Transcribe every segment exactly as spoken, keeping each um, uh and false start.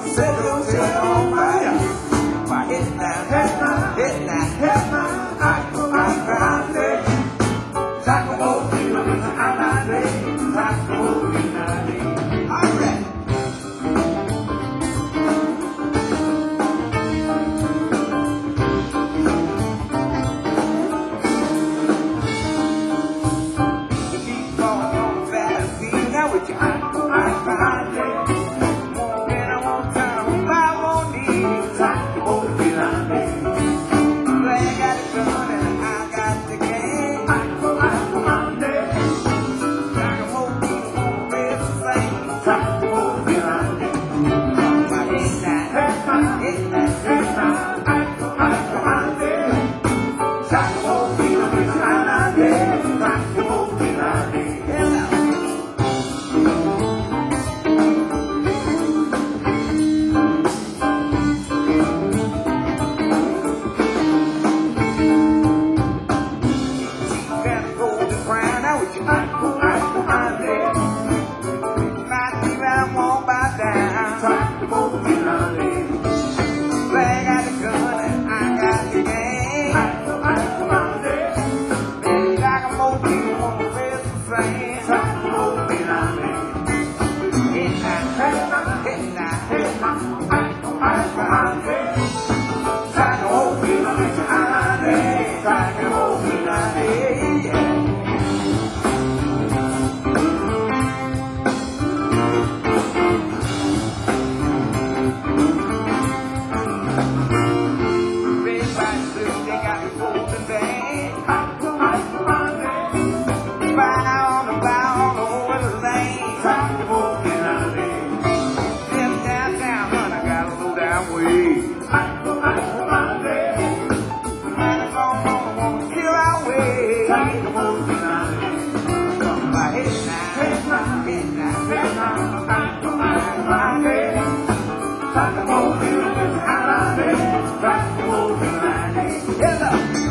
set those hills on fire. Why hit that, hit that, hit that, hit that, I go out grande. Taco Pino in the Anade, Taco Pinade. All right. Keep going on fast, see now with your eye, eye, grande. And I won't turn if I won't need Taco Pinade. Play got it done and I got the game. Taco, Taco, Monday. Taco Pino won't raise the same. Taco Pinade. Why hit that, hit that, hit that, Taco, Taco, Monday. Taco Pino in the Anade, Taco Pinade. Hello. Got a golden crown, now with your Taco, Taco, Monday. My feet I won't bow down. Taco Pinade. Flag got the gun and I got the game. Taco, Taco, Monday. And like a more people won't raise the flame. Taco Pinade. Hit that, hit that, hit that, hit that, Taco, Taco, Monday. Taco Pinade, Taco Pinade, yeah. Red, white, blue, they got the golden band. Taco, Taco, Monday. Bow on the bow all over the lane. Taco Pinade. Them downtown, hun, I got a low down way. Taco, Taco, Monday. Man, if I'm gonna wanna kill our way. Taco Pinade. Somebody hit that, hit that, hit that, hit that, Taco, Taco, Monday. Taco Pinade, Taco Pinade. Hello.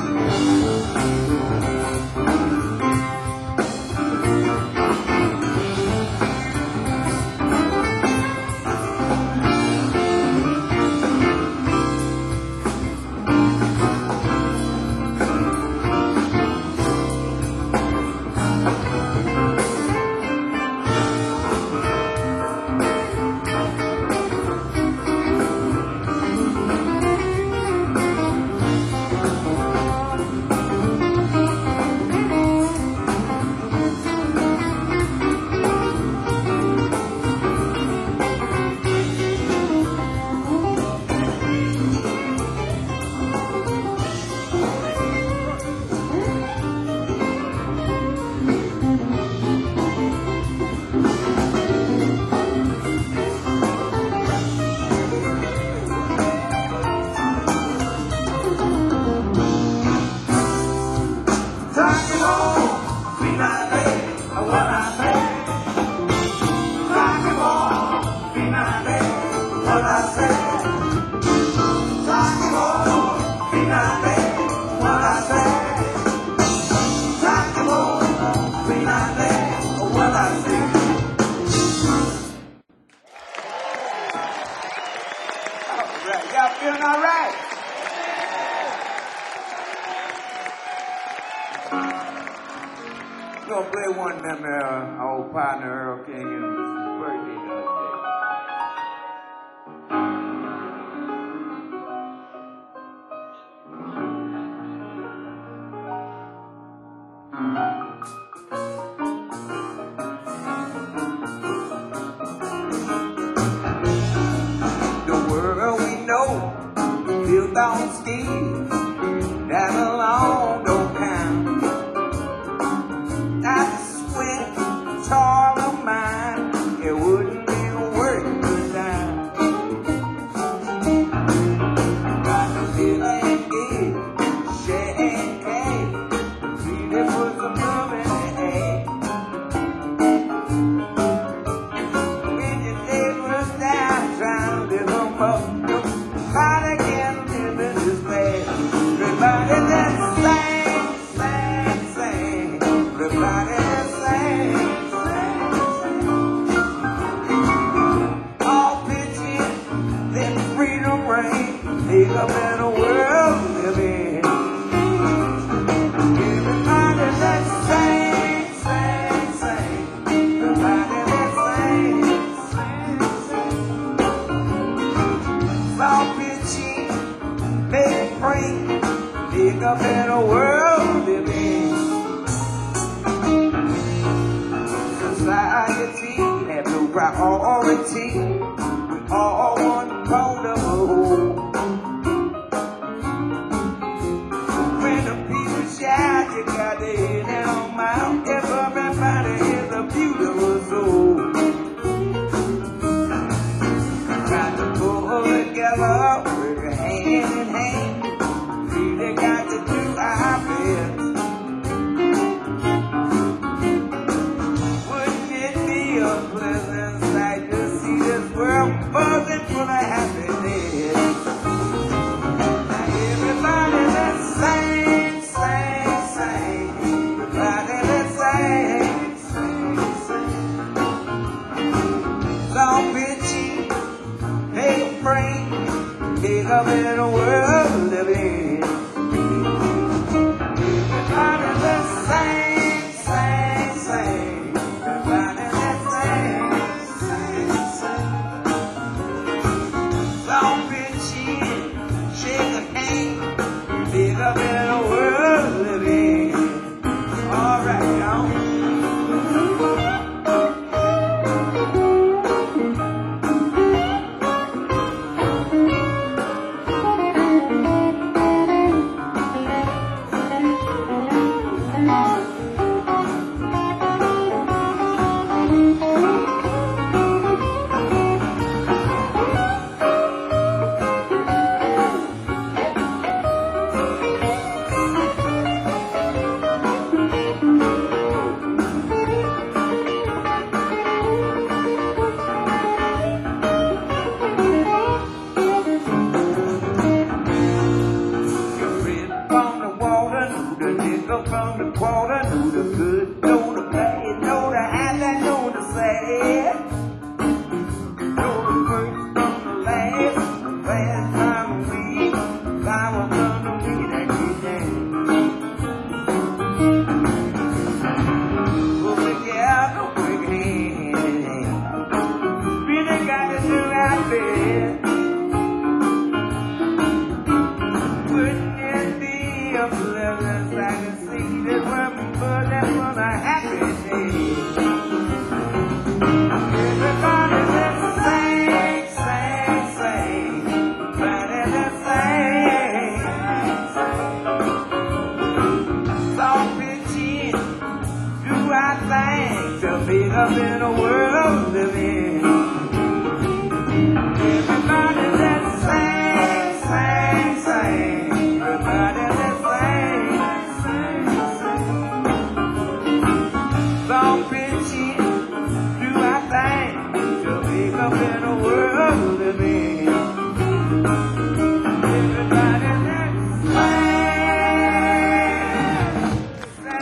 Y'all feeling all right? We're gonna play one of them, uh, our old partner Earl King, and his birthday the other day. The world we know, built on steel, that alone don't count. I sweat, toil of mine, it wouldn't be worth the time. Got no feeling good, share and cake, really put some love in the egg. When your neighbors down, trying to live them up, nobody can live in this place. Everybody that's sing, sing, sing. Everybody that's sing, sing, sing. All pitching a better world to live in. Everybody let's sing, sing, sing. Everybody let's sing, sing, sing. Soft pitching, make it free. Make a better world to live in. Society have no priority. We all want comfortable. When the people shout, you got to hear them out. Everybody is a beautiful soul. Got to pull together, work hand in hand. Really got to do our best. Wouldn't it be a pleasant sight to see this world buzzing full of happiness? Now everybody let's sing, sing, sing. Everybody let's sing, sing, sing. Long bitchy, make a frame, make a better world to live in. Everybody let's sing, sing, sing. Everybody let's sing, sing, sing. Long bitchy, shake a hand, make a better world to live in. All right, y'all. From the quarter, know the good, know the bad, know the high, that know the sad. Know the first from the last, the last time we, time was gonna be that good day. Put together, work hand in hand. Really got to do our best. Wouldn't it be a pleasant sight to see this world people that was a happy day? Everybody let's sing, sing, sing. Everybody let's sing, sing. Soft pitching, do our thing to make a better world to live in. Everybody let's sing, sing, sing. Everybody let's sing, sing, sing. Long pitching, do our thing to make a better world to live in. Everybody let's sing,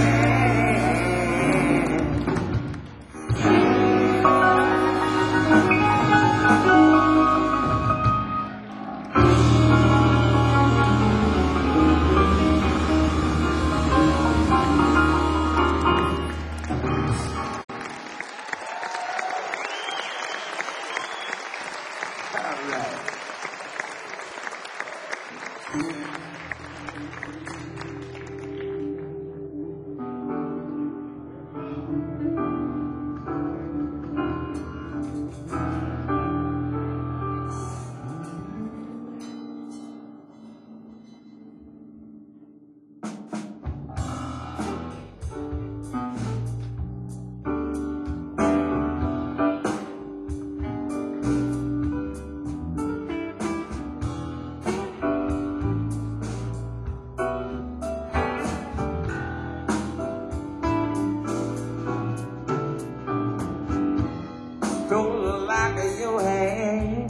Throw the lock of your hand,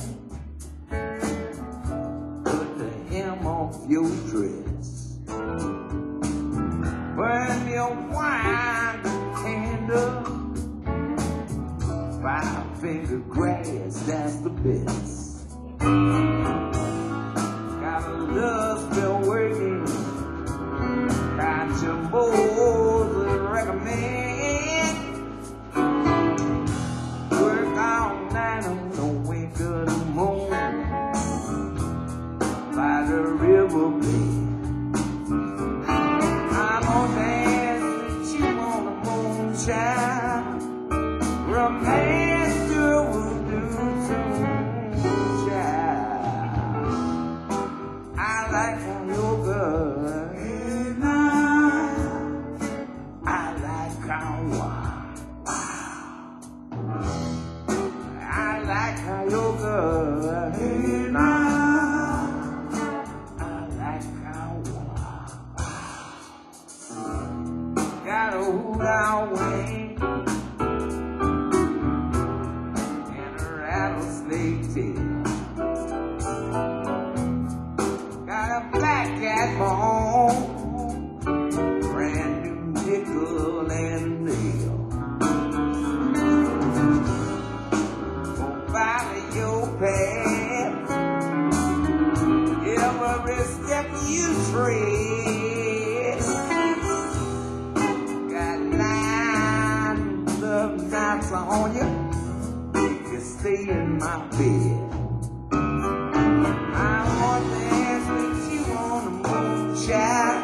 put the hem off your dress, burn your wine candle, five finger grass, that's the best. the river bed. I'm gonna dance with you on the moonshine. Romance to a voodoo tune, child. I like how you're good. I like how wow, wow. I like how you're good. I like how wow, wow. Got a hoot out wing and a rattlesnake tail. Got a black cat bone, brand new nickel and nail. Gonna follow your path, every step you tread. Got nine love knots on you, you can stay in my bed. I want to dance with you on the moon, child.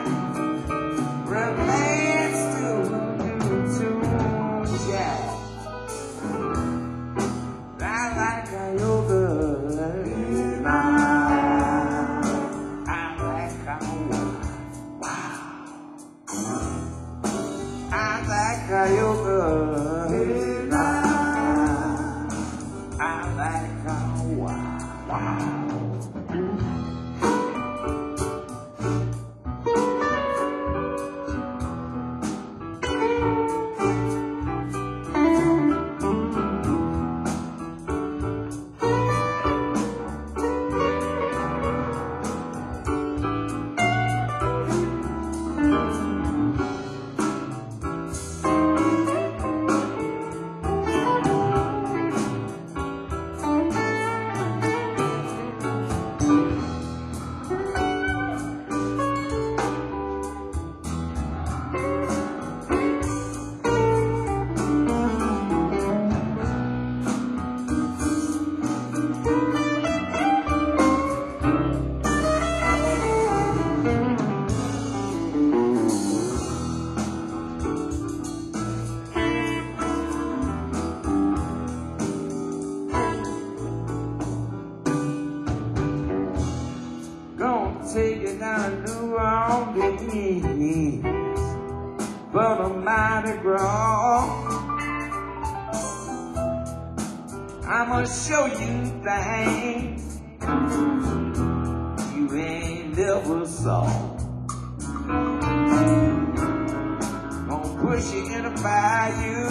Romance to do tune, child. I like how you're good. I like how wow. I like how you're good. I like how wow, wow. Gonna take it down to New Orleans for the Mardi Gras. I'ma show you things you ain't never saw. Gonna push you in a bayou,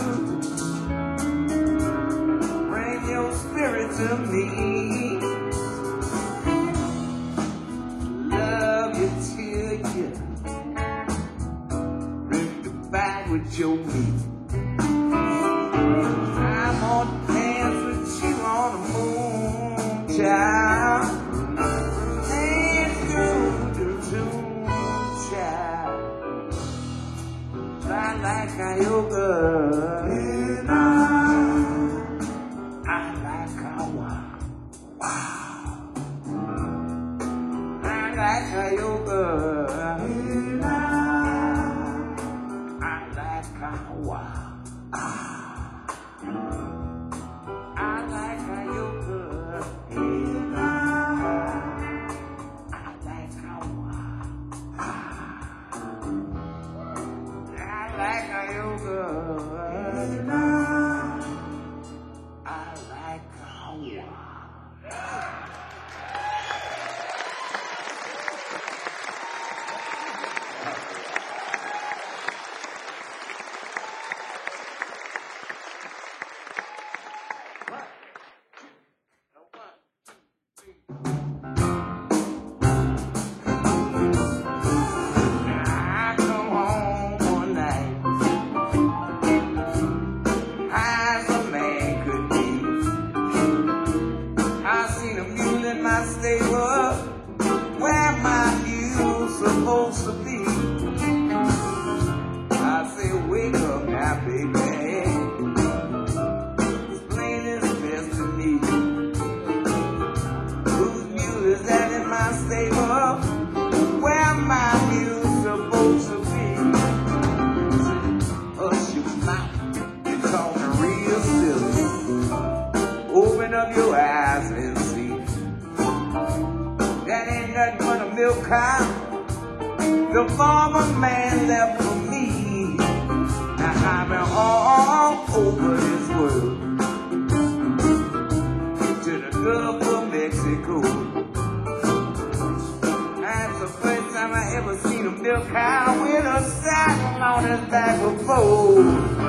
bring your spirit to me. With your meat, I'm gonna dance with you on the moon, child. Dance through the tune, child. I like how you're good. I like how wow, wow. I like how you're good. Wow. Ah. I like how you're good. I like how wow. Ah. I like how you're good. I like how wow. Where my heels supposed to be? I say, wake up now, baby. It's plain as destiny. Whose mule is that in my stable? up your eyes and see. That ain't nothing but a milk cow the farmer man left for me. Now I've been all over this world, to the Gulf of Mexico. That's the first time I ever seen a milk cow with a saddle on his back before.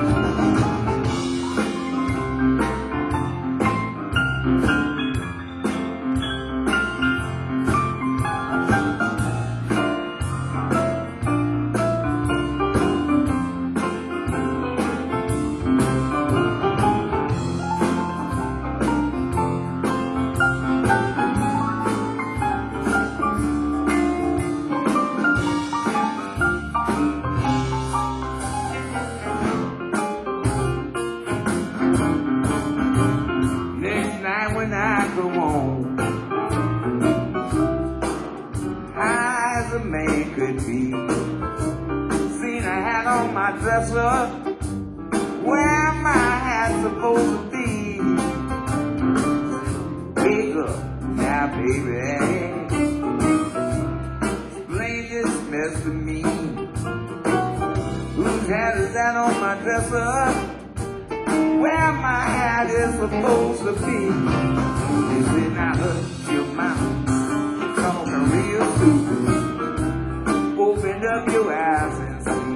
When I go home, high as a man could be, seen a hat on my dresser, where my hat's supposed to be. Wake up now, baby, explain this mess to me. Whose hat is that on my dresser, where my hat is supposed to be? They say now hush your mouth, talking real stupid. Open up your eyes and see.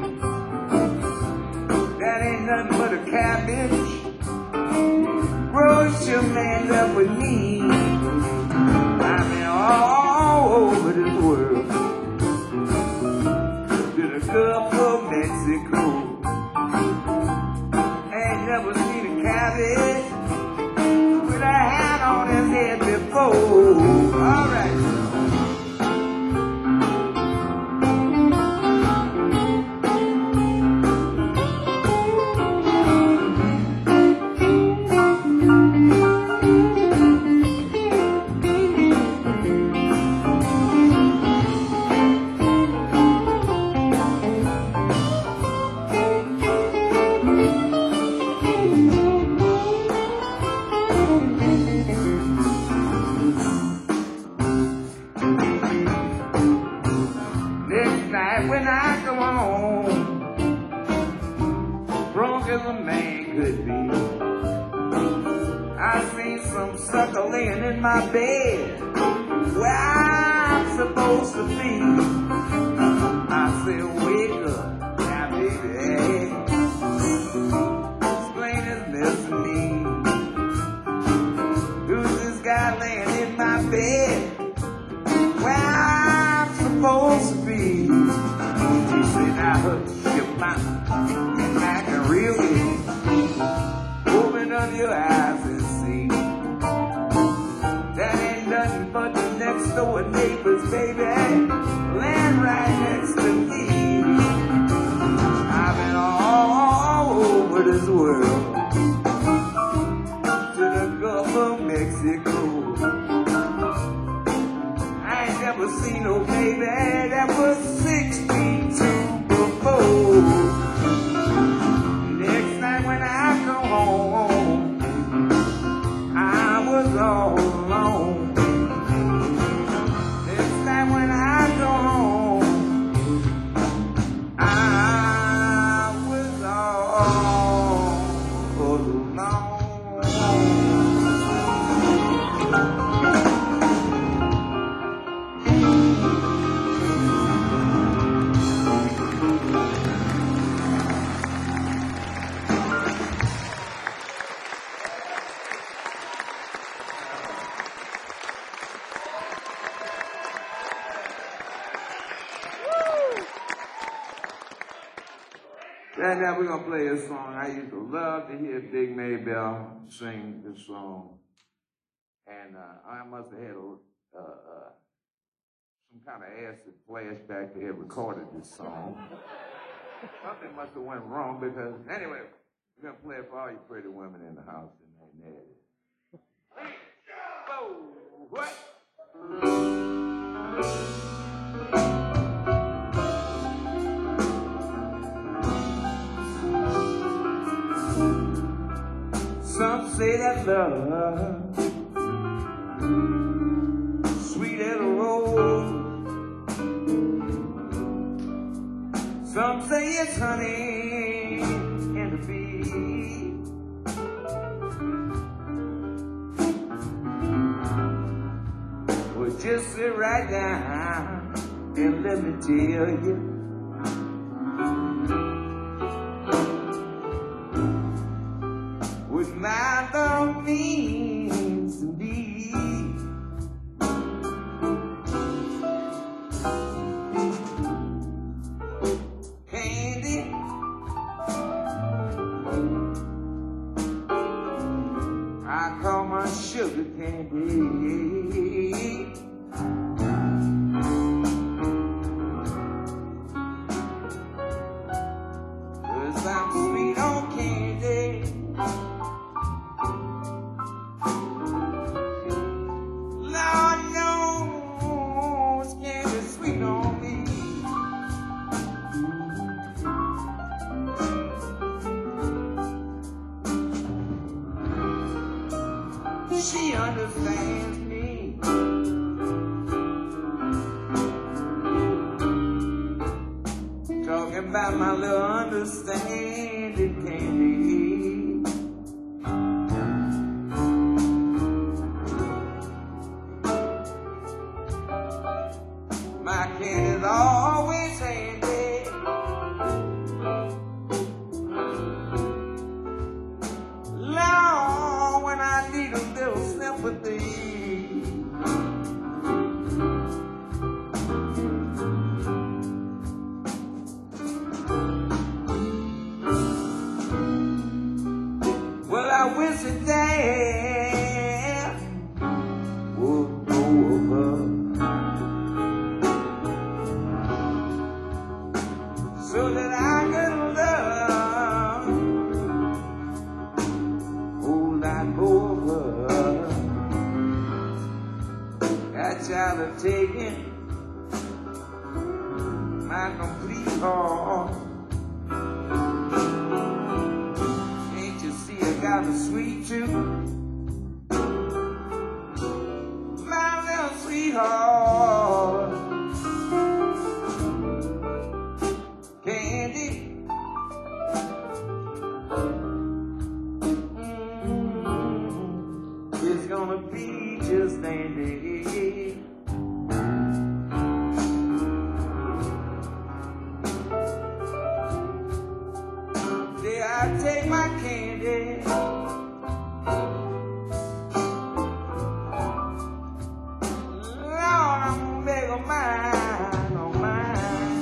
That ain't nothing but a cabbage. Brush your man up with me. I've been all over this world, to the Gulf of Mexico. Never seen a cabbage with a hat on his head before. All right. When I come home, drunk as a man could be, I see some sucker laying in my bed where I'm supposed to be. I say, wake up now, baby, explain this mess to me. Who's this guy laying in my bed where I'm supposed to be? He said, now hush your mouth and act real good. Open up your eyes and see. That ain't nothing but the next door neighbors, baby, land right next to me. I've been all over this world, to the Gulf of Mexico. I ain't never seen no baby that was six feet two before. Next night when I come home, I was all alone. Next time when I go home, I was all alone. And now we're gonna play this song. I used to love to hear Big Maybelle sing this song, and uh, I must have had a, uh, uh, some kind of acid flashback to have recorded this song. Something must have went wrong because anyway, we're gonna play it for all you pretty women in the house tonight. There it is. Oh, what? Some say that love say it's honey in the bee. Well, just sit right down and let me tell you. What my love means to me. Candy, I call my sugar candy. 'Cause I'm sweet on candy. Lord knows candy's sweet on me. She understands me. Talking about my little understanding candy. My candy's always handy. Lord, when I need a little sympathy. Well, I wish that there would go over so that I could love. Oh, that over. That child have taken my complete heart. Can't you see I got a sweet tooth? My little sweetheart. Candy. Mm-hmm. It's gonna be just dandy. Did I take my candy? Lord, I'm gonna make a mine on mine.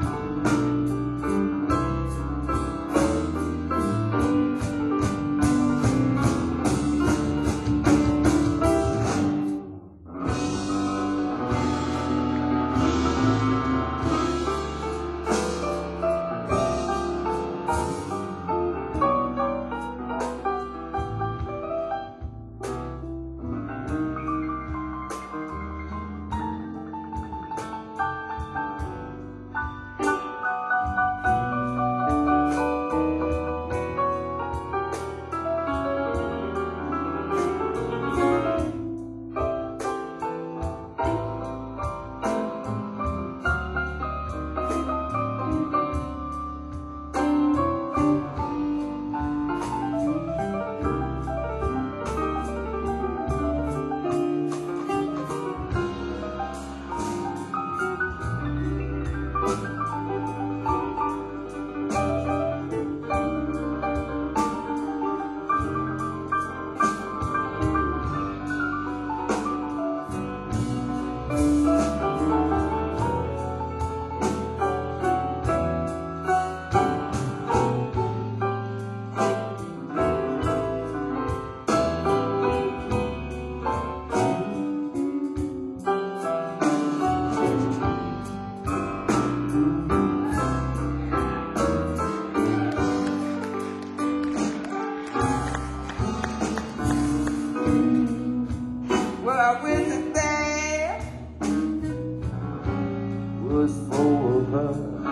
was over.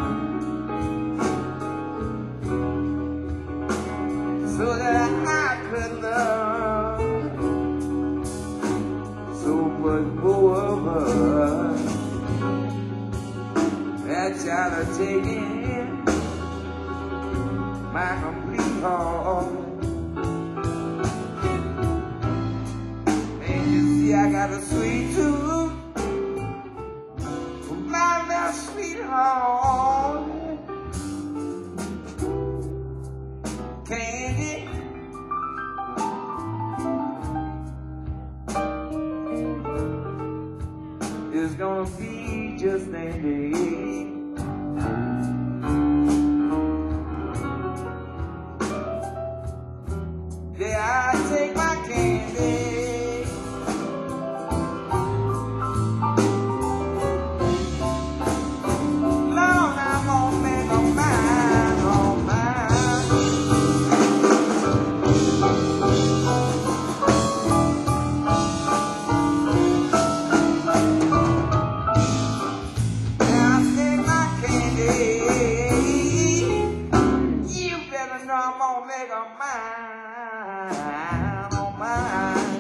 So that I could love so much more of her. That child of taking my complete heart. And you see I got a sweet tooth for my little sweetheart. Candy, it's gonna be just dandy. Yeah, I take my candy. Lord, I'm gonna make a mine, oh mine. Yeah, I take my candy. You better know I'm gonna make a mine, oh mine.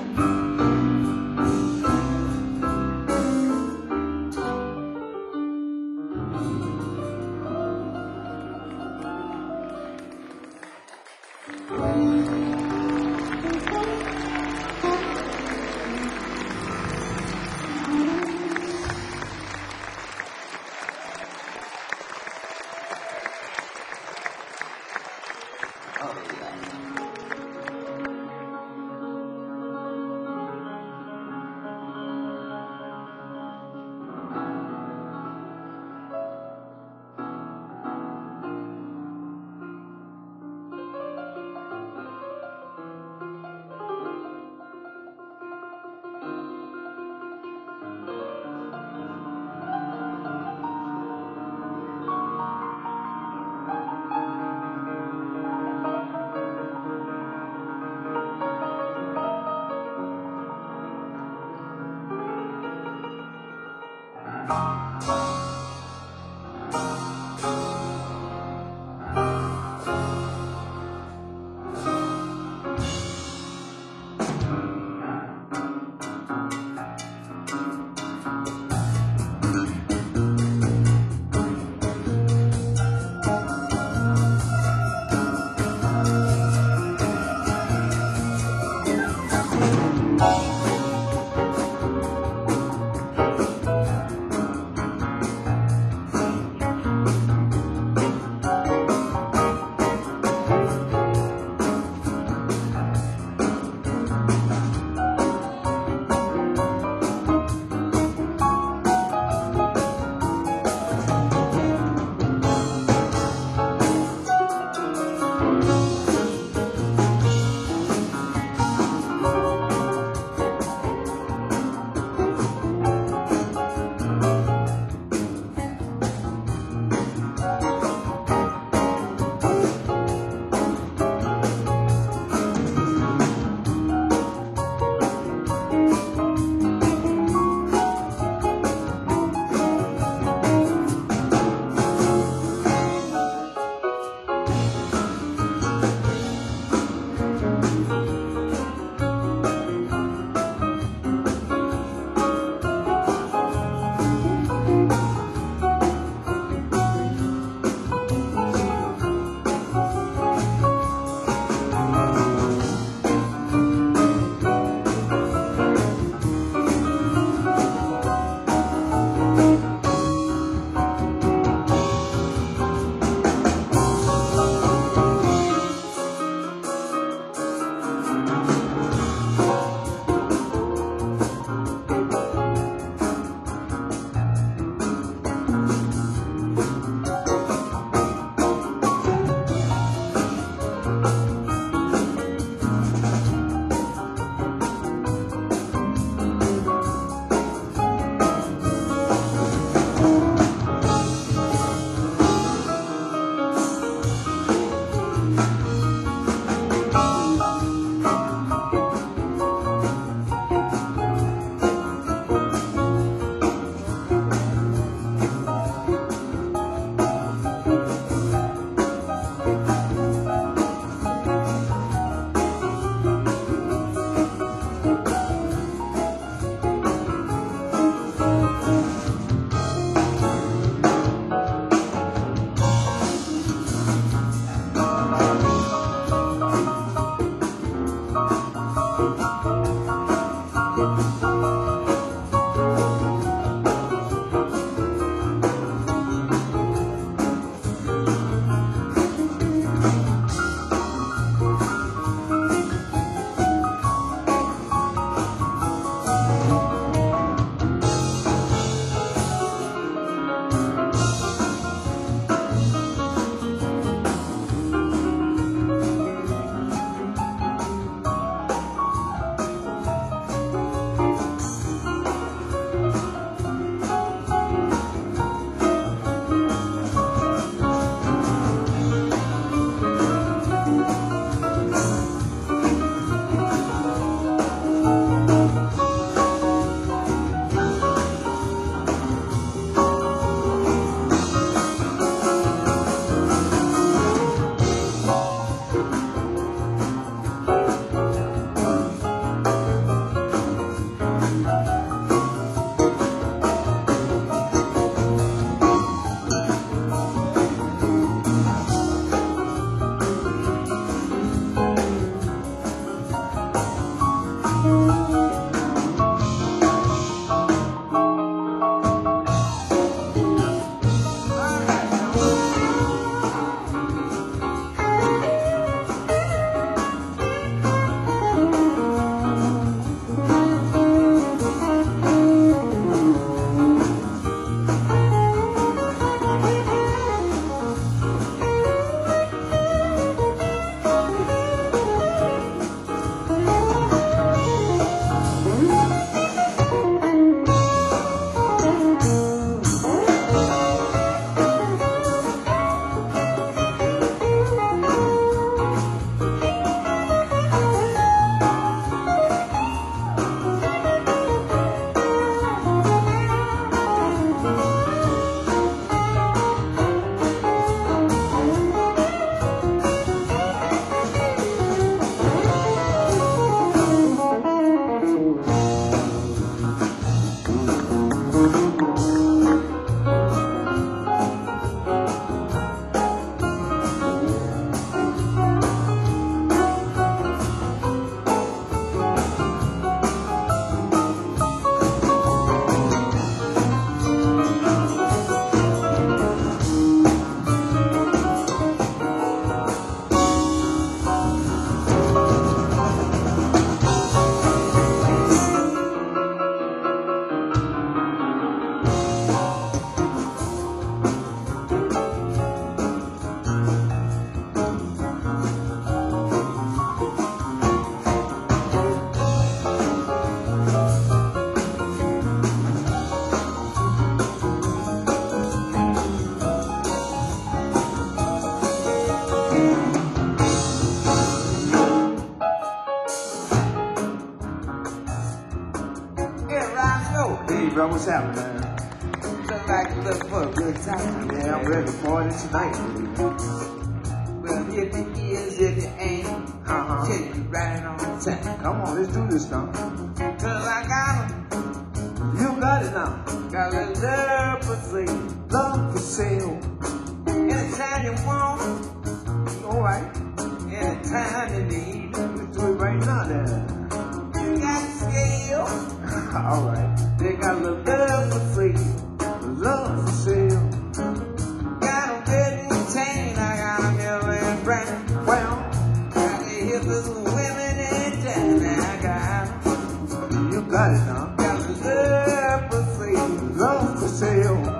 Hey, bro, what's happening, man? Look like you look for a good time. Yeah, I'm ready to party tonight, baby. Well, if it is, if it ain't, uh-huh. Tell you right on time. Come on, let's do this now. Cause I got it. You got it now. Got a love for sale. Love for sale. Anytime you want. All right. Anytime in the evening. Let's do it right now, then. You got the scale. All right. They got a little love for sale. Love for sale. Got a wedding chain. I got a million brand. Well, got the hippest women in town. I got them. You got it now. Got the love for sale. Love for sale.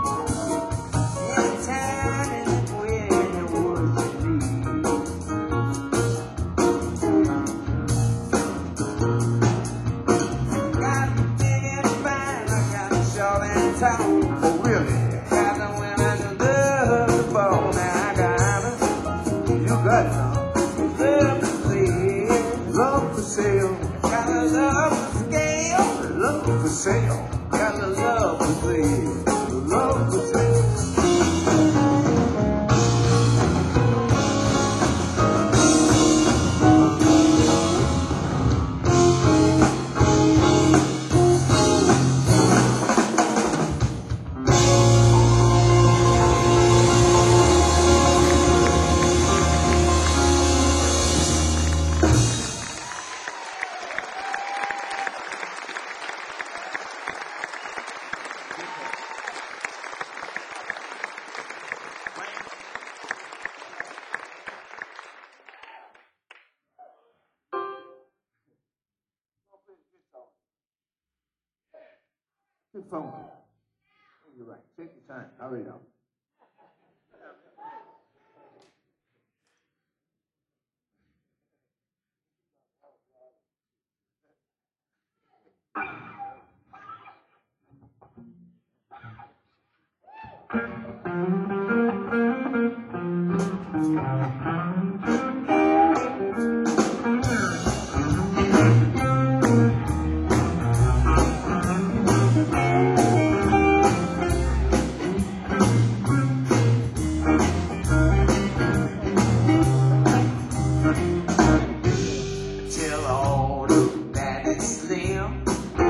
Anytime and when it was you need. Got the big and fine. I got the short and tall. Oh, really? Got the women to love the ball. Now I got them. You got it now. Love for sale. Love for sale. Got a love for scale. Love for sale. Got a love for sale. Love for sale. Good phone. You're right. Take your time. Hurry up. Tell all the that is slim.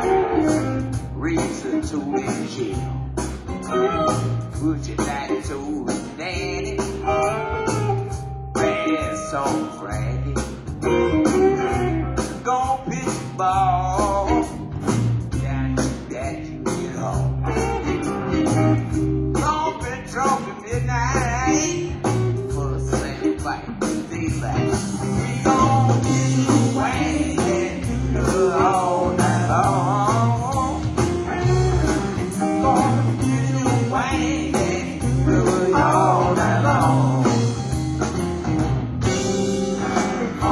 Reason to in jail. Put your daddy to his daddy. Bad so fraggy. Go pitch the ball. Down that you get home. Don't be drunk at midnight. For a slam fight with daylight. We gon' get you waiting. Good all night long. Gonna get you waiting. Good all night long.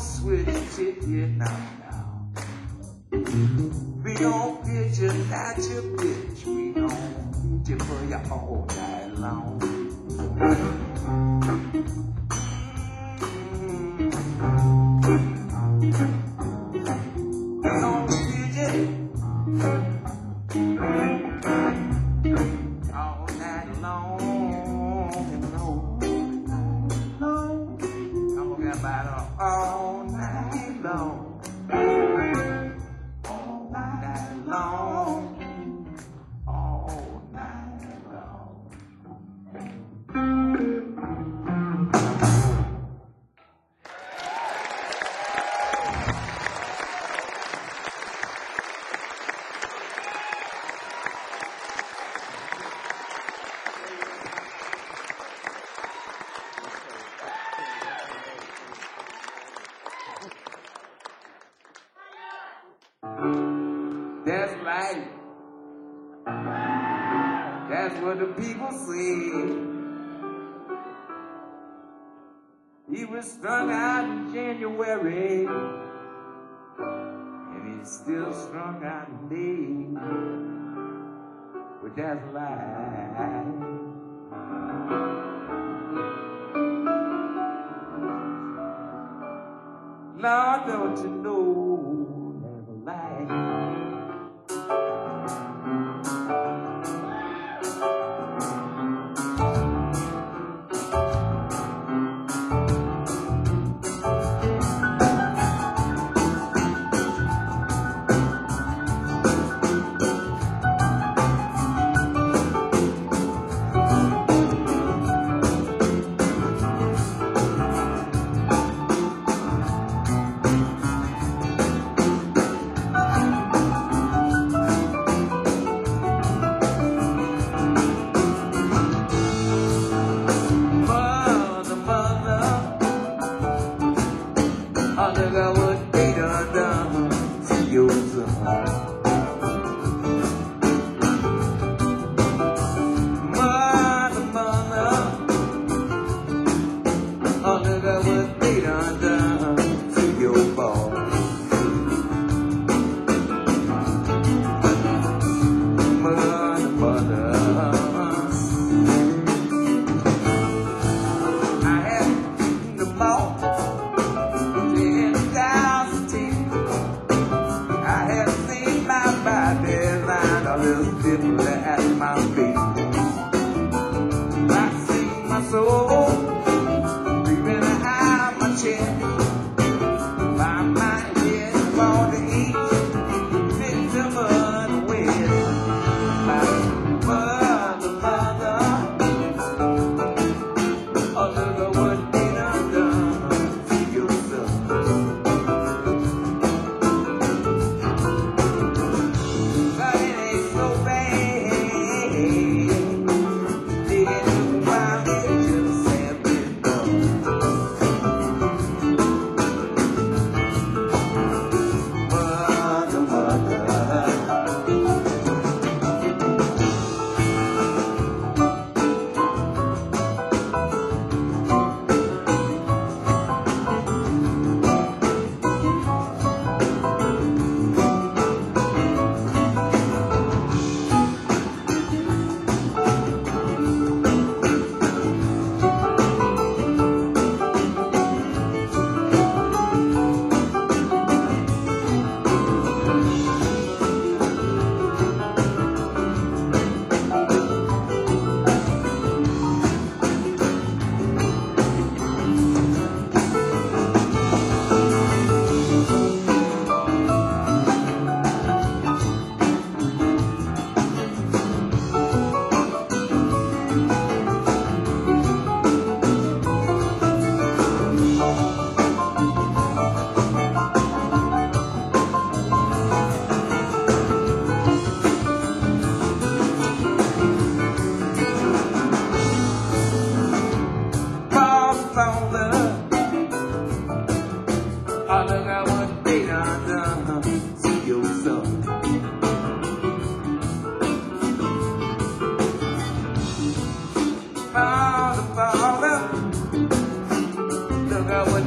switch it, yeah, now, now. We gon' pitch it at your bitch. We gon' pitch it for you all night long. We gon' pitch it all night long. I'm gonna get about it all night long. All night long. All night long. That's right. That's what the people say. He was strung out in January, and he's still strung out today. But that's right. Lord, don't you know that's a lie?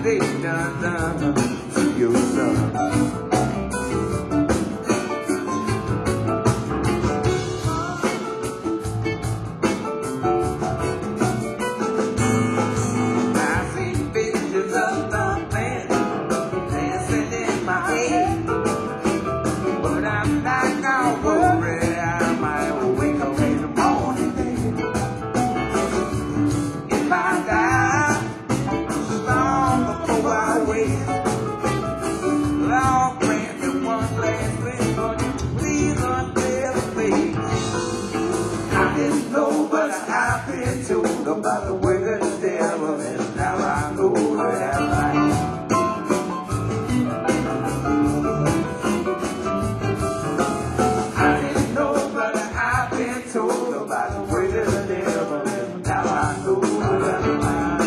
they done done to your son. About the way that the devil is, now I know that I I didn't know, but I've been told about the way that the devil is, now I know that I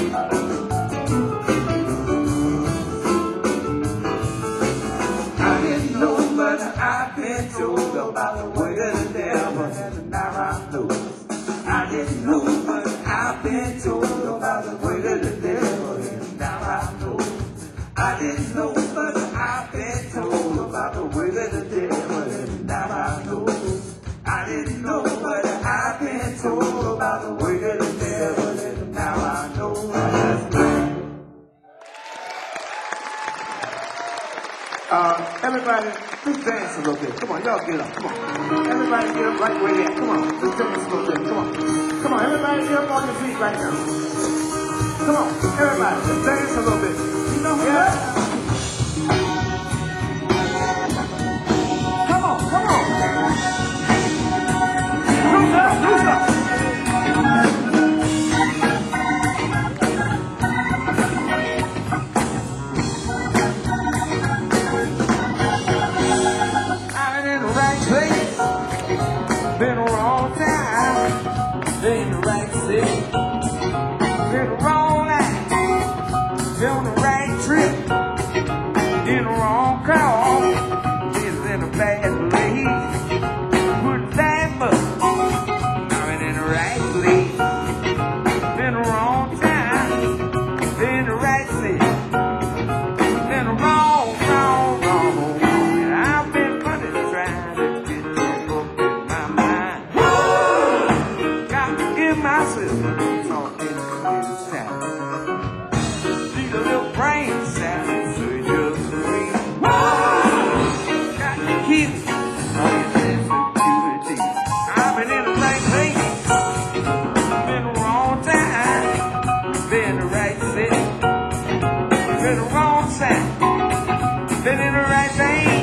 I didn't know, but I've been told about the way that the devil is, now I know. I didn't know, but I've been told about the way that the devil is, now I know. I didn't know, but I've been told about the way that the devil is, now I know. I didn't know, but I've been told about the way that the devil is, now I know. That's right. Uh, everybody, just dance a little bit. Come on, y'all get up. Come on. Everybody get up right where they at. Come on, just dance a little bit. Come on. Come on, everybody get up on your feet right now. Come on, everybody, just dance a little bit. You know who yeah. Come on, come on. Loose up, loose up. I'm in the right place, been a wrong time, in the right city, been a wrong line, been on the right trip, in the wrong car, is in a bad place, wouldn't that much, I'm in the right place, been a wrong time, in the right city, been a wrong, wrong, wrong, and I've been funny trying to get you up in my mind. Whoa! Got to give myself talking this time. Need a little brain salad, so you just breathe. Whoa! Got to keep on insecurity. I've been in the right place, been the wrong time, been in the right city, been the wrong side, been in the right thing,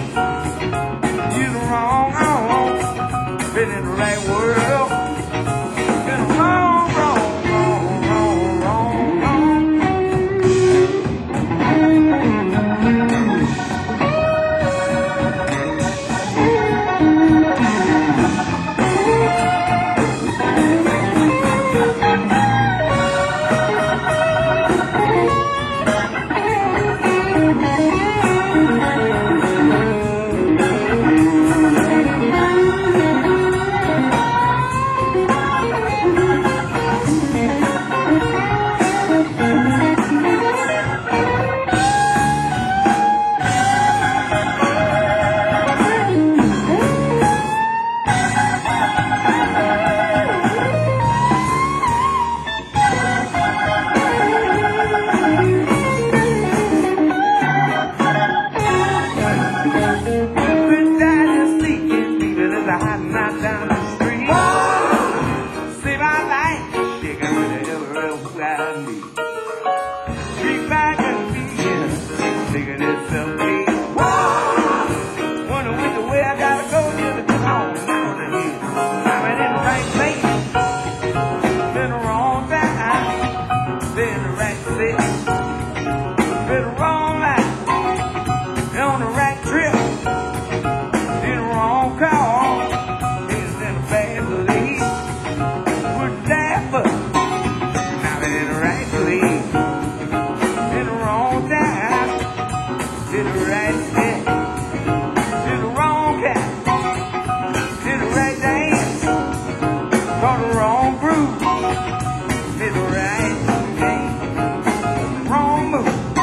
you the wrong home, been in the right world, been the wrong, wrong, wrong, wrong, wrong, wrong. Wrong groove, did the right thing, wrong move.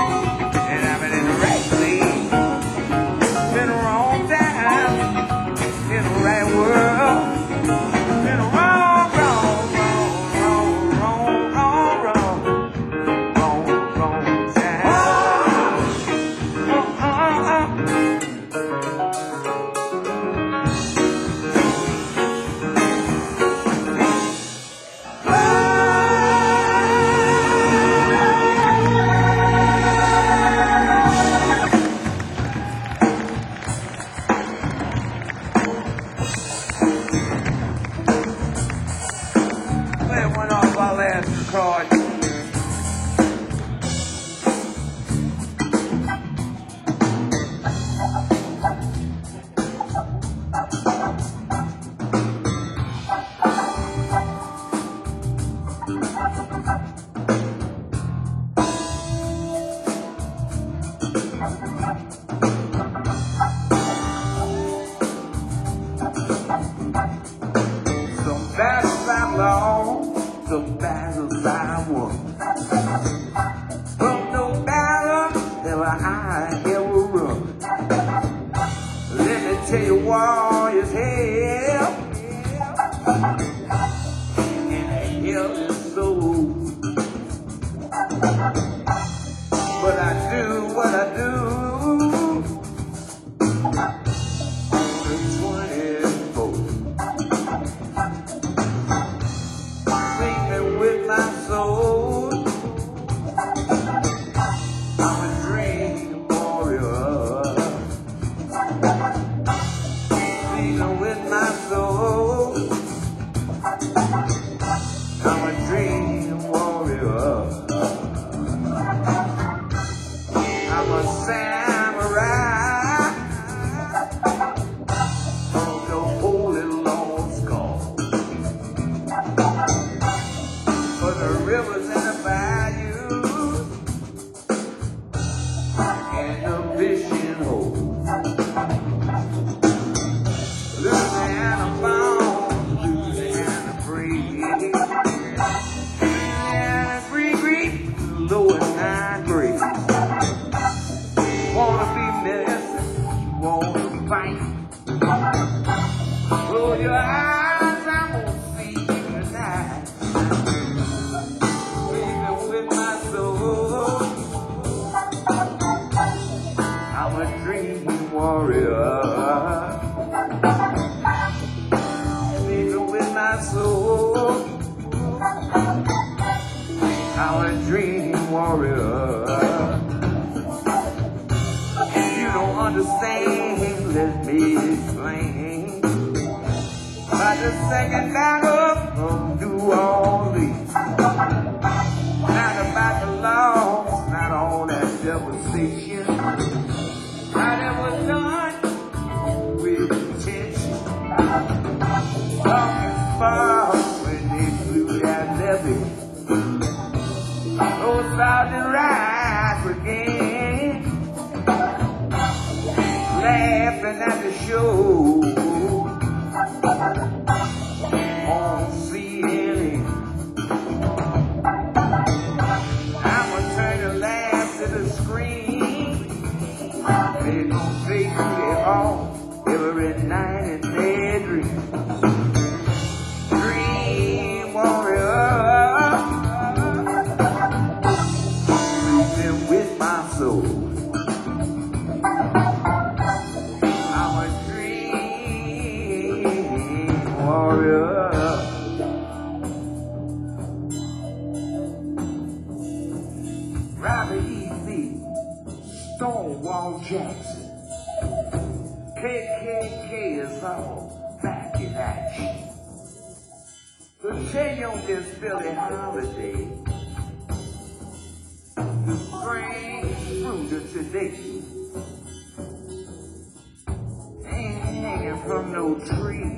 But I do what I do on the twenty-fourth. Sleeping with my soul. I'm a dream warrior. Sleeping with my soul. I'm a dream warrior. I'm a samurai of the holy Lord's call. For the rivers and the bayous and the fishing holes. Louisiana bound, Louisiana free. Louisiana free, free, low and nine grade. Wanna be missing, wanna fight. Close your eyes, I'm gonna see you tonight. Sleeping with my soul. I'm a dream warrior. Sleeping with my soul. I'm a dream warrior. Don't understand, let me explain. By the second battle of New Orleans, not about the loss, not all that devastation, how that was done with intention. Long as far when they blew that levee, those Sergeant Rice again. Laughing at the show on C N N. I'ma turn the laugh to the screen. They gon' take me home every night in their dreams. Dream warrior, sleeping with my soul. Robert E. Lee, Stonewall Jackson, K K K is all back in action. Continue on this Philly holiday to bring through the tradition. Ain't hanging from no tree.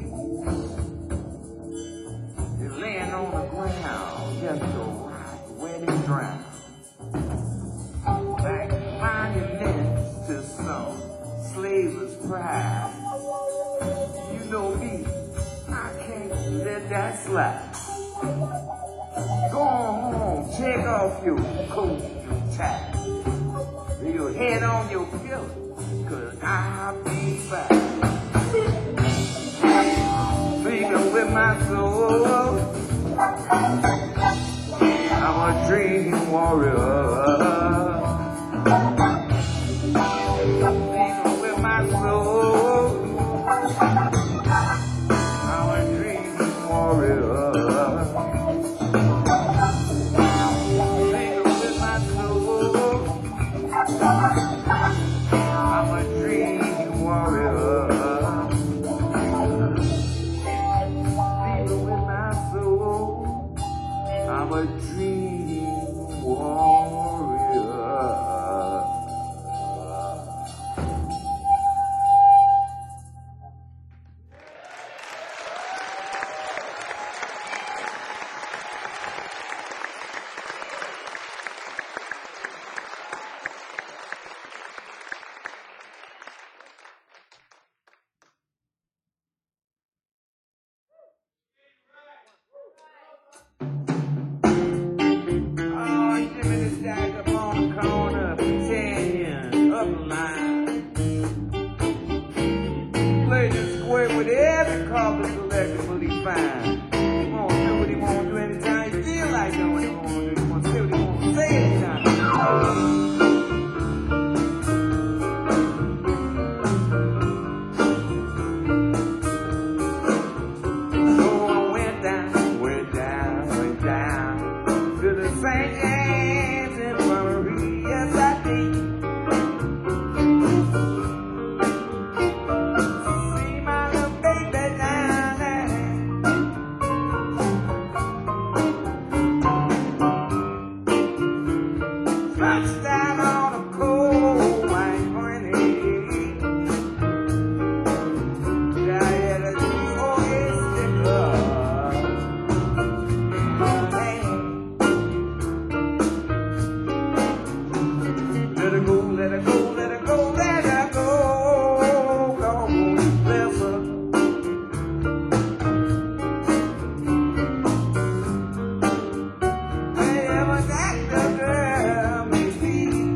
They're laying on the ground, just so hot, wet and dry. Like monuments to some slaver's pride. You know me, I can't let that slide. Go on home, take off your coat and tie. Lay your head on your pillow, cause I'll be back. Sleeping with my soul. I'm a dream warrior. Sleeping with my soul. I'm a dream warrior. Sleeping with my soul. I'm a dream warrior. Sleeping with my soul. I'm a dream warrior. Touchdown on a cold white morning. Yeah, I had a two-oh-eight sticker in my hand. Let it go, let it go, let it go, let it go. Come on, bless her. Wherever that girl may be,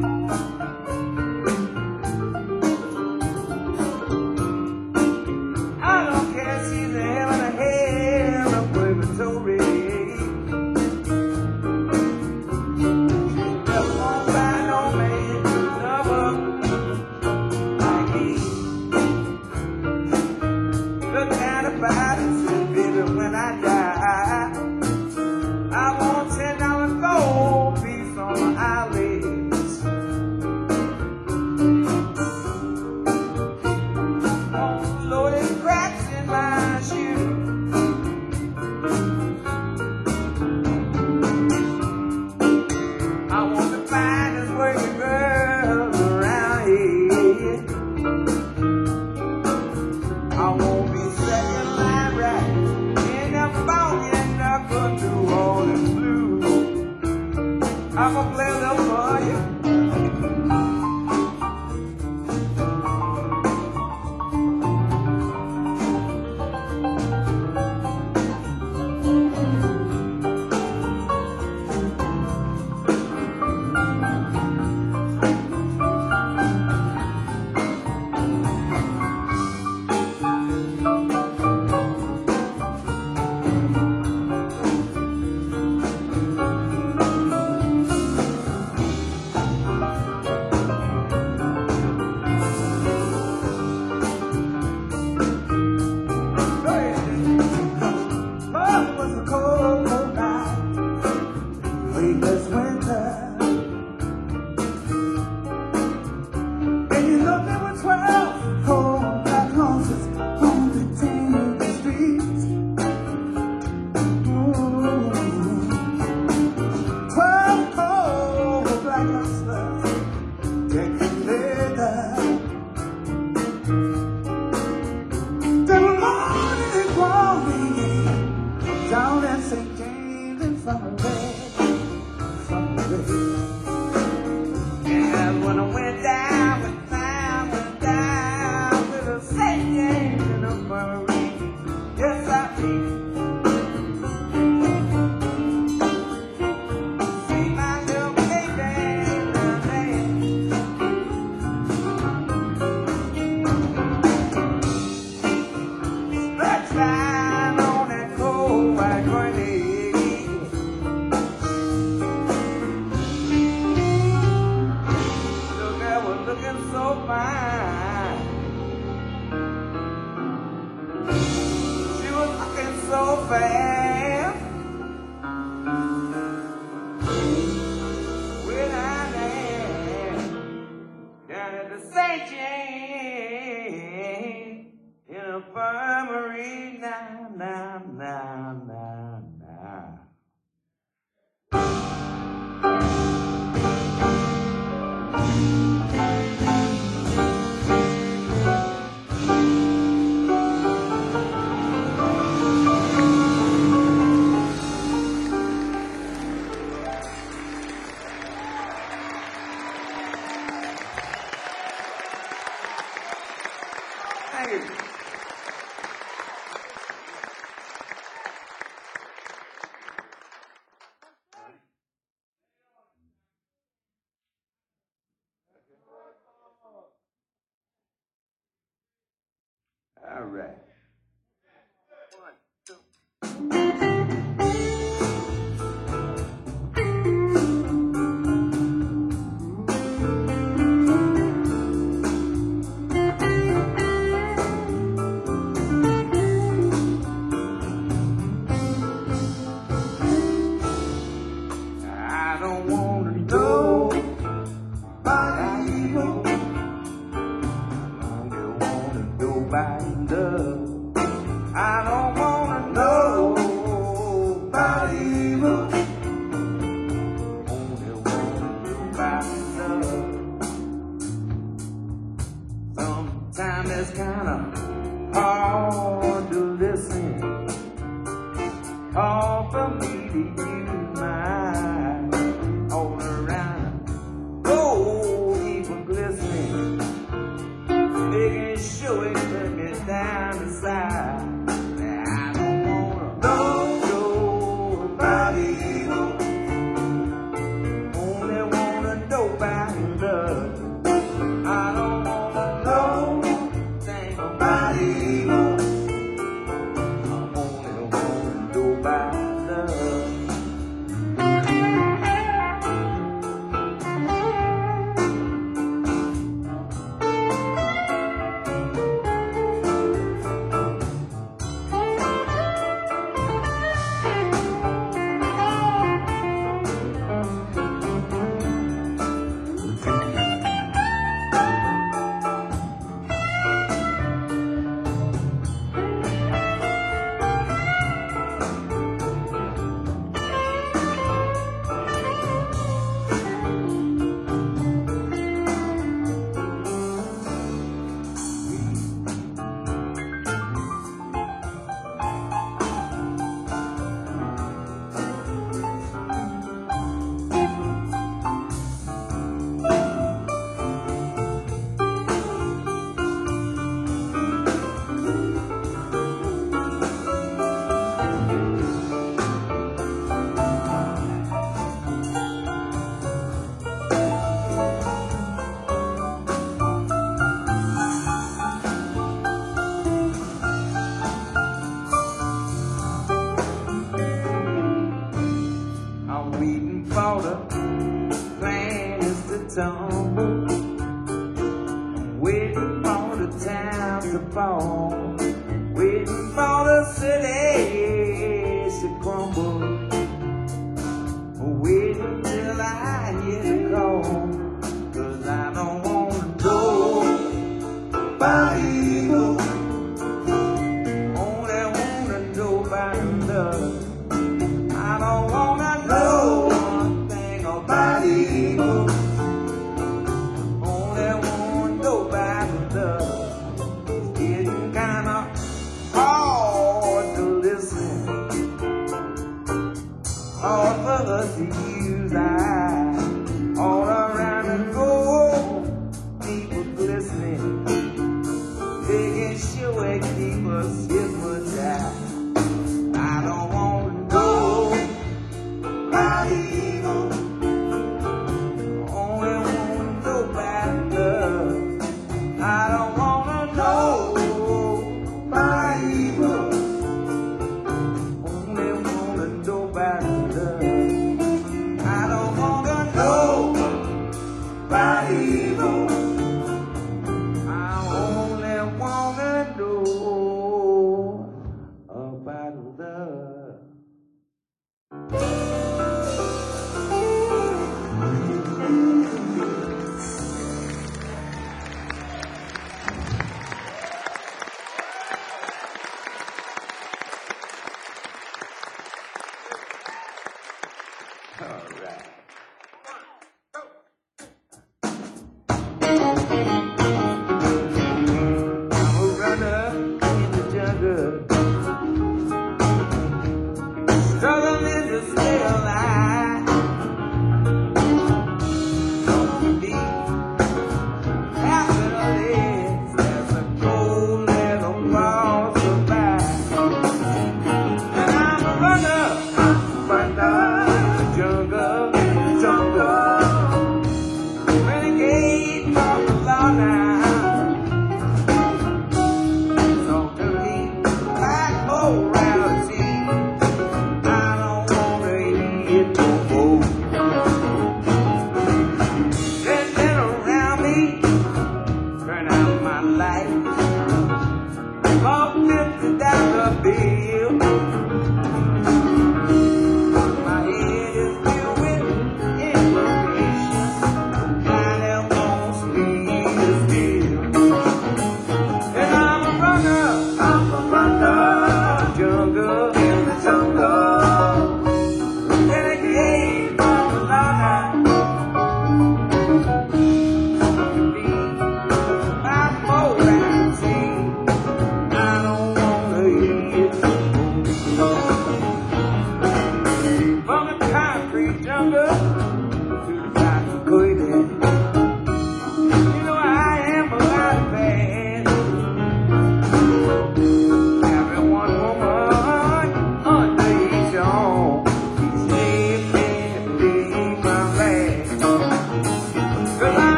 I don't care if she's in heaven or hell or purgatory. Never gonna find no man to love her like me. Look down about and say, baby, when I die, I want ten dollar gold piece on my eyelids. Want loaded cracks in my shoe. I want the finest working girls around here. I won't be second line right in the phone and knuckle through all the blue. I'm gonna play a little for you. Down at Saint James and from the red, from the red. And when I went down, went down, went down to the Saint James and the Marine. Yes, I did. See my little baby down there. Stretched down on that cold white grenade. The girl was looking so fine. She was looking so fast. When I land down at the Saint James Infirmary, now, now, now, now, now. Thank you. All right. One, two. I don't want to know about you. I don't want to know about love. it's kinda hard to listen, hard for me to use my eyes all around. Gold keep on glistening, making sure it put me down the side. I don't wanna know about evil, only wanna know about love. I don't wanna know thing about evil, I only wanna know about love. I'm waiting for the planets to tumble, I'm waiting for the town to fall, waiting for the cities to crumble, waiting till I hear the call, 'cause I don't wanna know about evil, only wanna know about love. I don't wanna know one thing about evil, only wanna know about love. It's getting kinda hard to listen,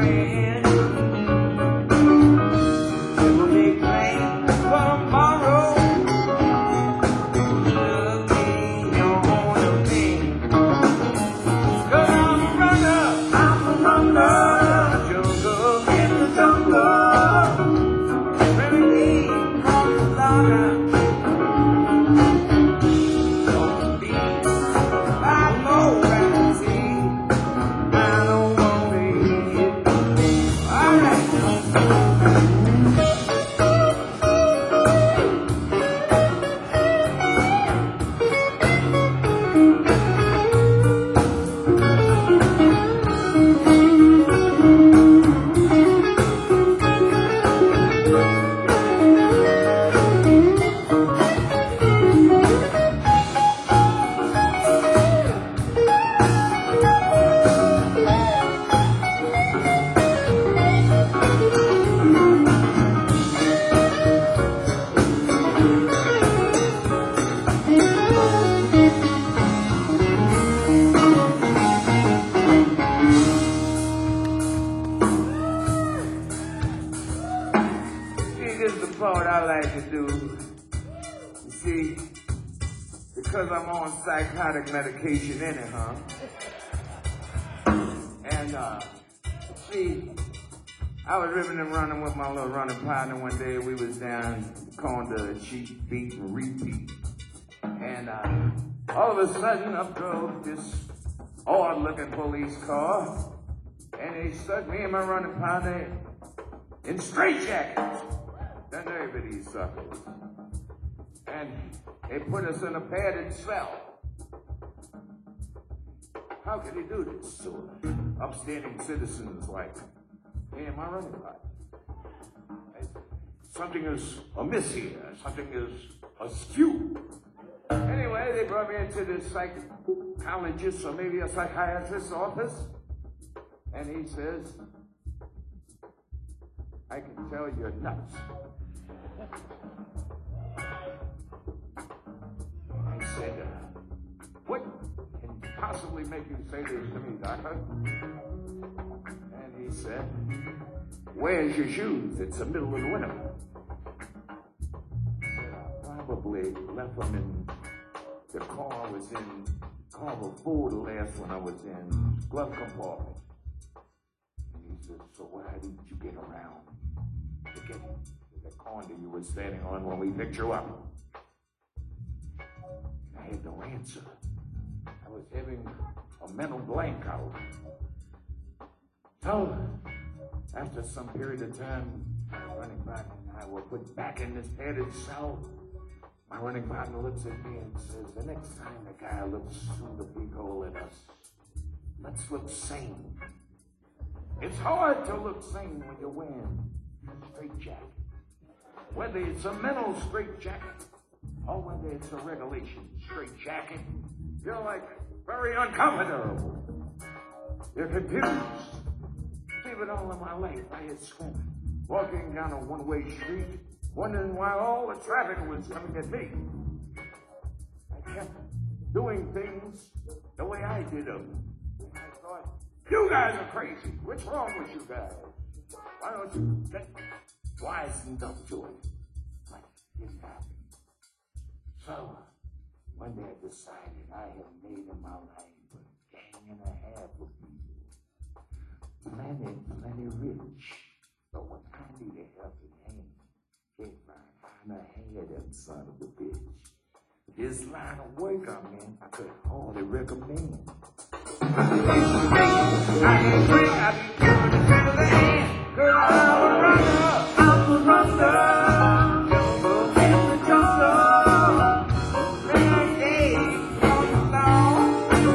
man. It will be plain for tomorrow. Look me on the thing. 'Cause I'm a runner, I'm a runner. Jungle in the jungle. Remedy from the slaughter. Don't be by no fantasy. I don't want to hear it. All right. This is the part I like to do. You see, because I'm on psychotic medication anyhow. And, uh, see, I was ripping and running with my little running partner one day. We was down calling the cheap beat and repeat. And, uh, all of a sudden, up drove this odd-looking police car. And they stuck me and my running partner in straitjackets. The nerve of these suckers. And they put us in a padded cell. How could they do this to upstanding citizens like me and my running partner? Something is amiss here. Something is askew. Anyway, they brought me into this psychologist or maybe a psychiatrist's office. And he says, I can tell you're nuts. I said, uh, what can possibly make you say this to me, doctor? And he said, where's your shoes? It's the middle of the winter. I said, I probably left them in the car I was in, car before the last one I was in, glove compartment. And he said, so why didn't you get around to get the corner you were standing on when we picked you up? I had no answer. I was having a mental blank out. So, after some period of time, my running partner and I were put back in this padded cell. My running partner looks at me and says, the next time the guy looks through the big hole at us, let's look sane. It's hard to look sane when you're wearing a straitjacket. Whether it's a mental straitjacket or whether it's a regulation straitjacket, you're like very uncomfortable. You're confused. See, but all of my life I had spent walking down a one-way street, wondering why all the traffic was coming at me. I kept doing things the way I did them. And I thought, you guys are crazy. What's wrong with you guys? Why don't you get wisened up to it? But it happened. So, one day I decided I had made in my life a gang and a half of people. Plenty, plenty rich. But when I need a helping hand, can't find a hand, that son of a bitch. This line of work I'm in, I could hardly recommend. I ain't free, I be doing it to the hand. Girl, I'm a runner, I'm a runner. Jungle in the jungle. Renegade on the law.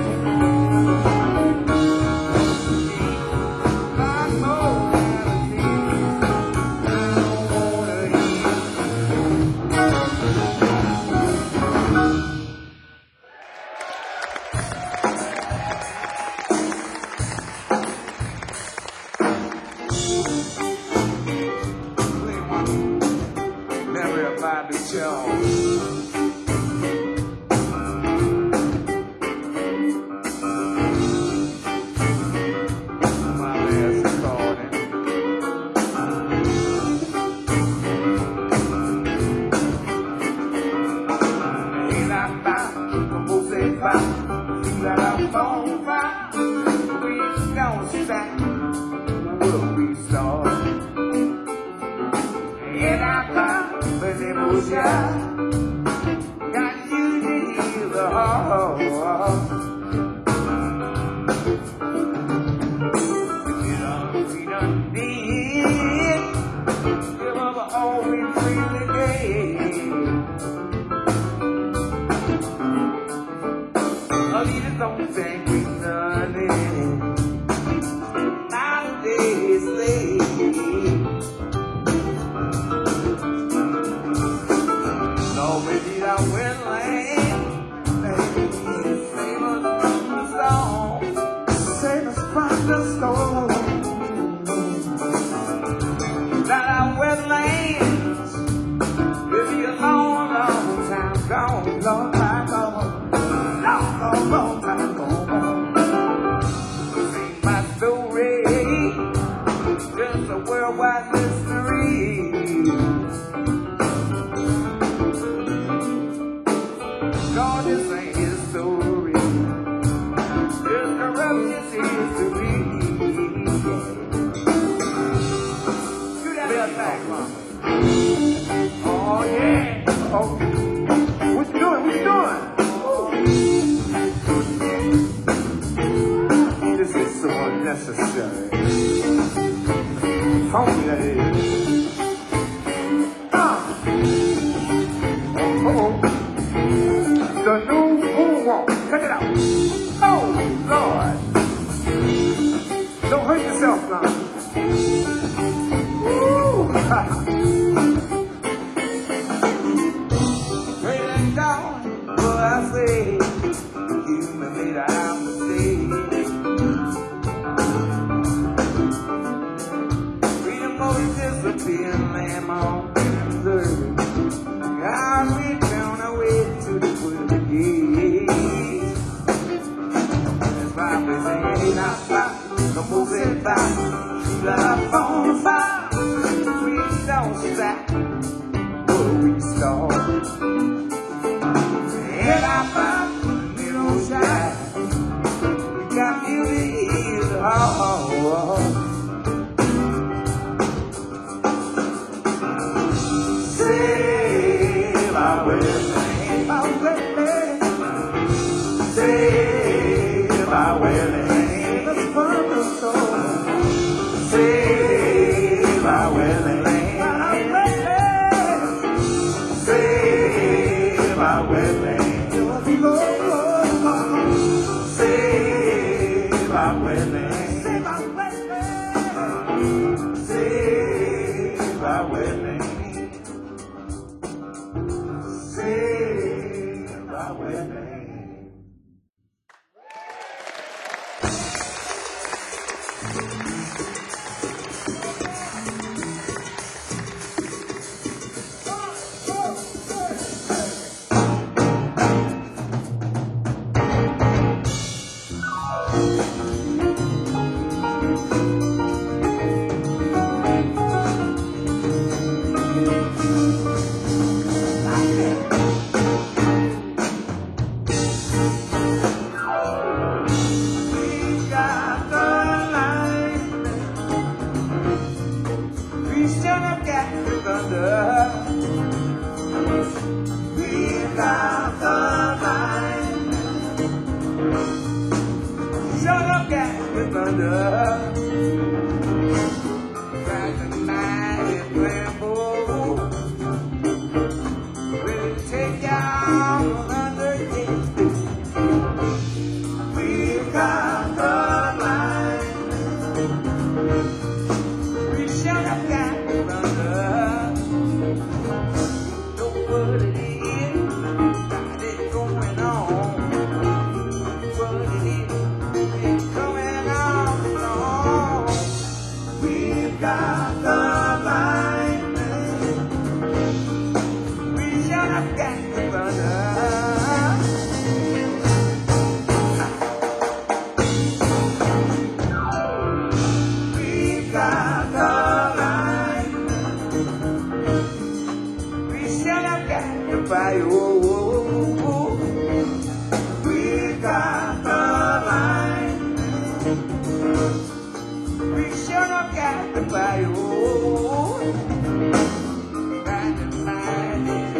I know how to be. I don't wanna tell my last recording. shine. Got you to heal the heart. You done, we done did. Give up all we freely gave. All you just don't think we done it. Nowadays, slave. No, maybe I went lame. Maybe save us from the storm. Save us from the storm. That I went lame. Maybe a long, long time gone. Long time gone. Long, long, long time gone. Sing my story. Just a worldwide mystery. God, this ain't his story. This corruption seems to be. Do that bell back, mama. Oh, yeah. Oh. What you doing? What you doing? This is so unnecessary. Homie, that is. Ah. Oh, oh. The new moonwalk. Check it out. Oh, Lord. Don't hurt yourself now. Woo. Great and down, what I say. You made a mistake. Freedom always disappear, lamb on Missouri. God, we found our way to the foot of the gate. That's why we say, ain't not stop, no more say back. You got up on the fire, we don't stop, but we start. And I found we don't shine. We got beauty in the heart. Save our wedding, our wedding. Save our wedding, the fun of soul. Save our wedding, our wedding. Save our wedding, save our wedding, save our wedding, save our wedding. Save our wedding. By you, right in mind.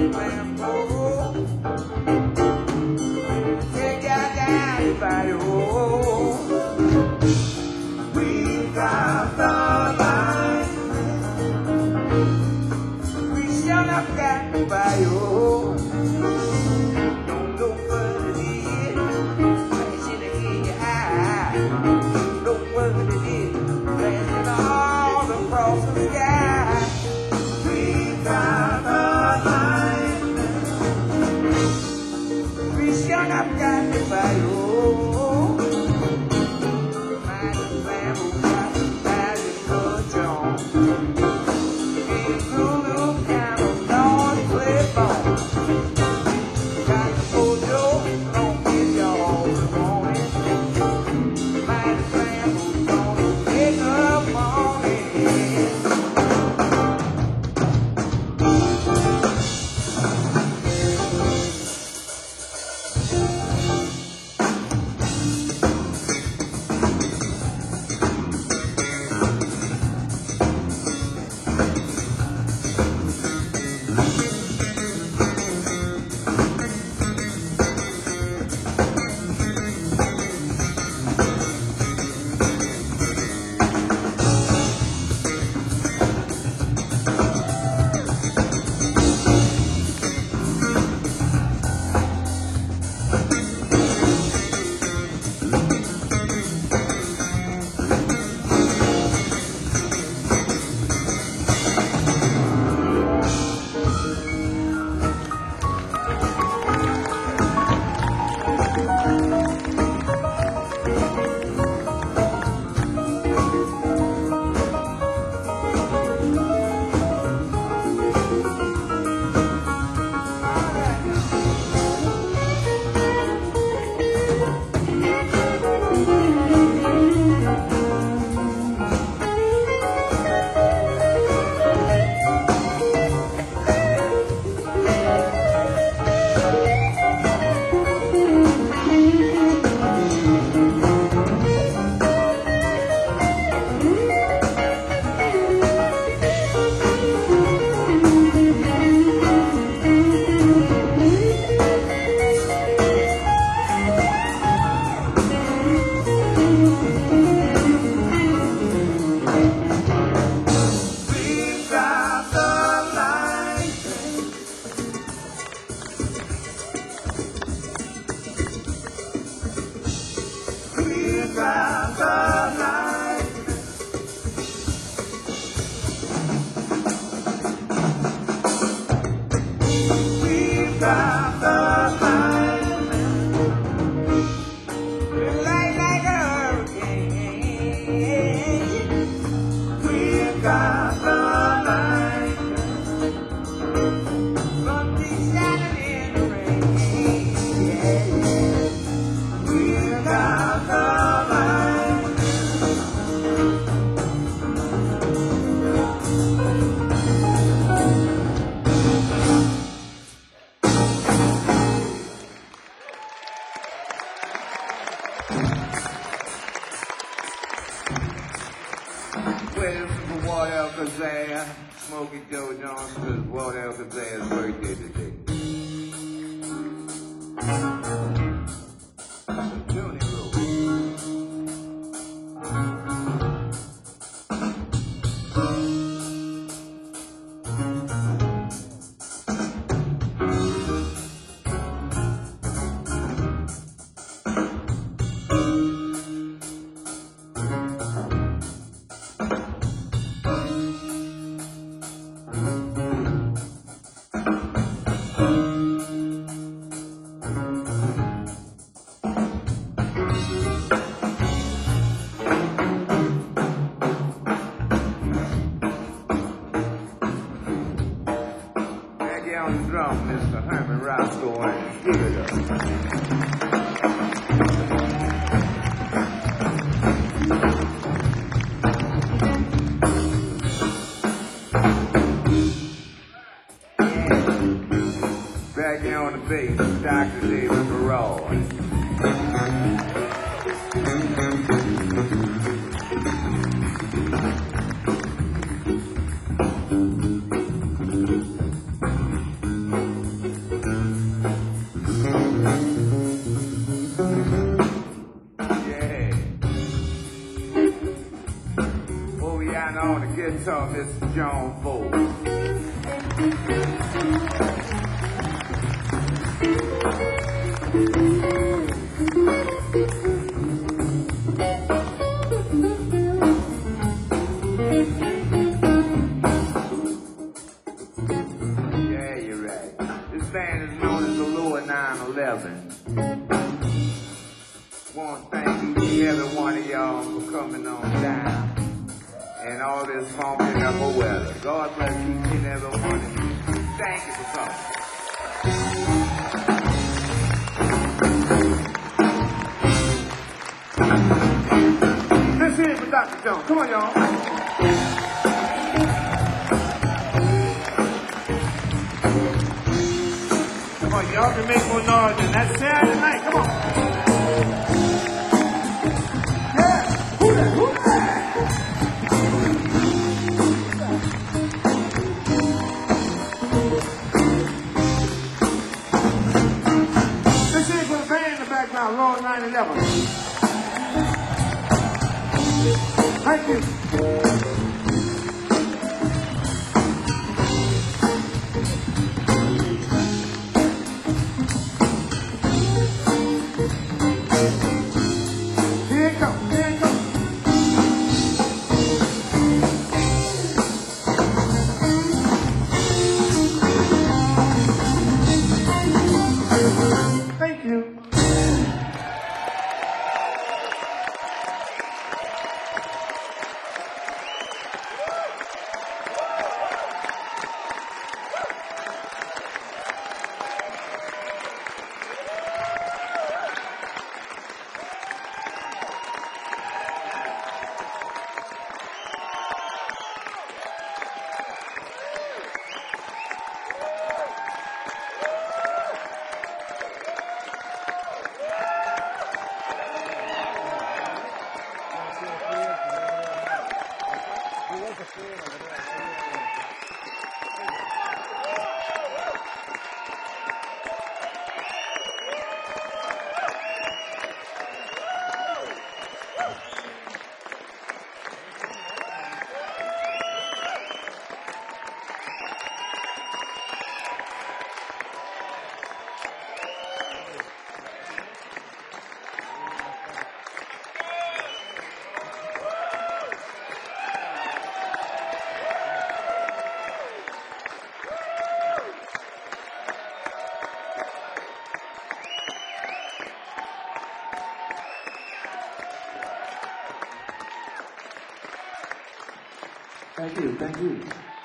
for Wardell Kazan, Smokey Joe Jones, because Wardell Kazan's birthday today. Junior Road. On the drum, Mister Herman Roscoe, and give it up. Yeah. Back here on the bass, Doctor David Barrow. On the guitar, Mister John Ford. Yeah, you're right. This band is known as the Lower nine eleven. Want to thank each and every one of y'all for coming on down. And all this funky number weather. God bless each and every one of you. Thank you for coming. Let's hear it for Doctor Jones. Come on, y'all. Come on, y'all can make more noise than that Saturday night. Come on. Yeah. Who that? Who that? Background, Lord nine eleven. Thank you. Here it comes, here it comes. Thank you. Thank you, thank you.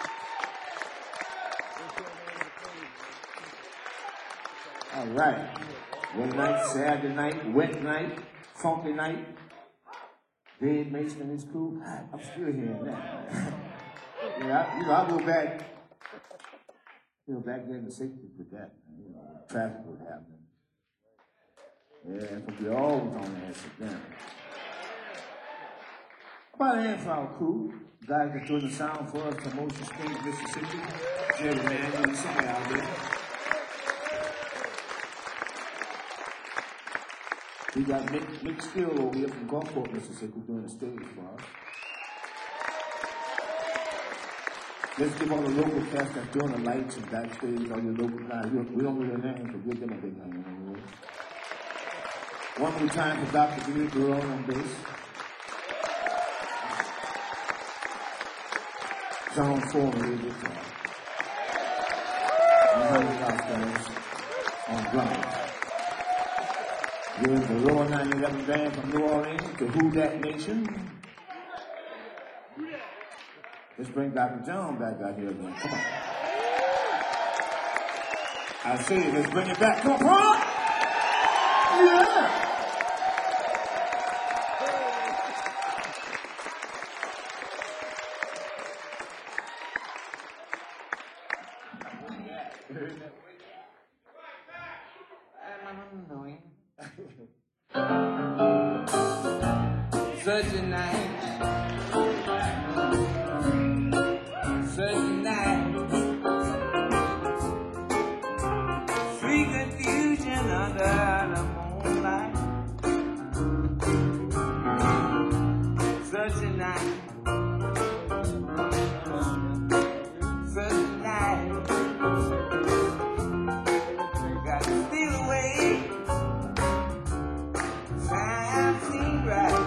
All right. One night, Saturday night, wet night, funky night. Dave Mason and his crew. I'm still hearing that. Yeah, I, you know, I go back, you know, back there in the sixties with that, you know, when traffic was happening. Yeah, because we always on the answer then. By the end for our crew, guys that doing the sound for us, Promotion Springs, Mississippi. Jerry, man, you somebody out there. We got Nick, Nick Steele over here from Gulfport, Mississippi, doing the stage for us. Let's give all the local cast that's doing the lights and backstage, all your local guys. We don't know their names, but give them a big hand. You know? One more time for Doctor Billy Barone on bass. John Foreman, really good job. And Honey Costello on drums. Here's the Lower nine eleven Band from New Orleans, the Who Dat Nation. Let's bring Doctor John back out here again. Come on. I say it, let's bring it back. Come on, Paul! Yeah! Such a night, such a night, sweet confusion under the moonlight. Such a night, such a night, got to steal away. Time seems right.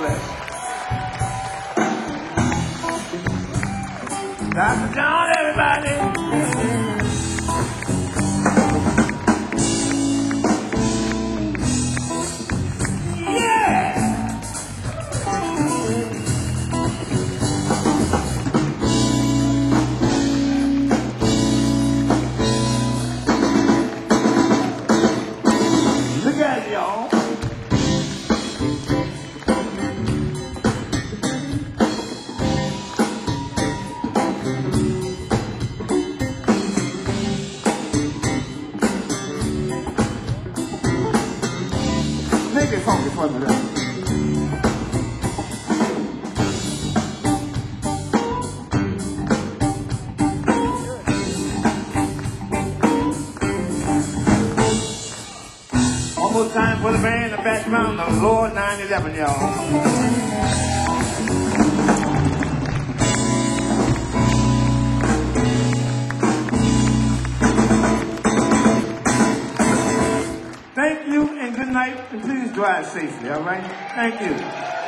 bless. Doctor John, everybody. Look at it, y'all. Make it funky for me, then. One more time for the band in the background, the Lord nine eleven, y'all. Thank you and good night, and please drive safely, all right? Thank you.